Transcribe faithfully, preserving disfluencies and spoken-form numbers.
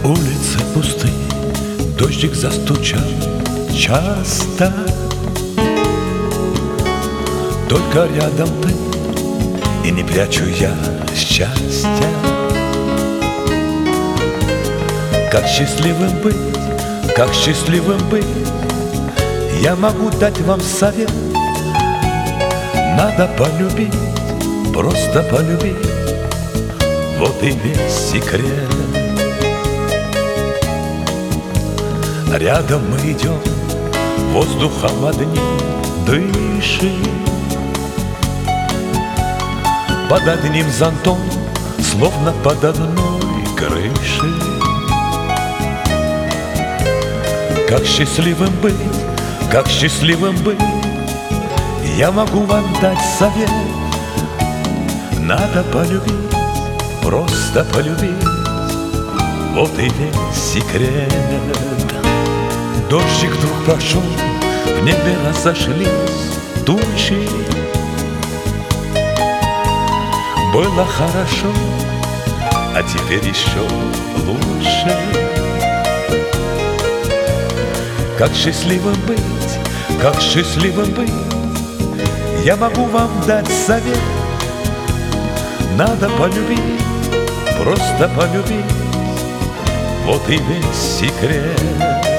Улицы пусты, дождик застучал часто. Только рядом ты, и не прячу я счастья. Как счастливым быть, как счастливым быть, я могу дать вам совет. Надо полюбить, просто полюбить, вот и весь секрет. Рядом мы идем, воздухом одним дышим, под одним зонтом, словно под одной крышей. Как счастливым быть, как счастливым быть, я могу вам дать совет. Надо полюбить, просто полюбить, вот и весь секрет. Дождик вдруг прошел, в небе разошлись тучи. Было хорошо, а теперь еще лучше. Как счастливым быть, как счастливым быть, я могу вам дать совет. Надо полюбить, просто полюбить, вот и весь секрет.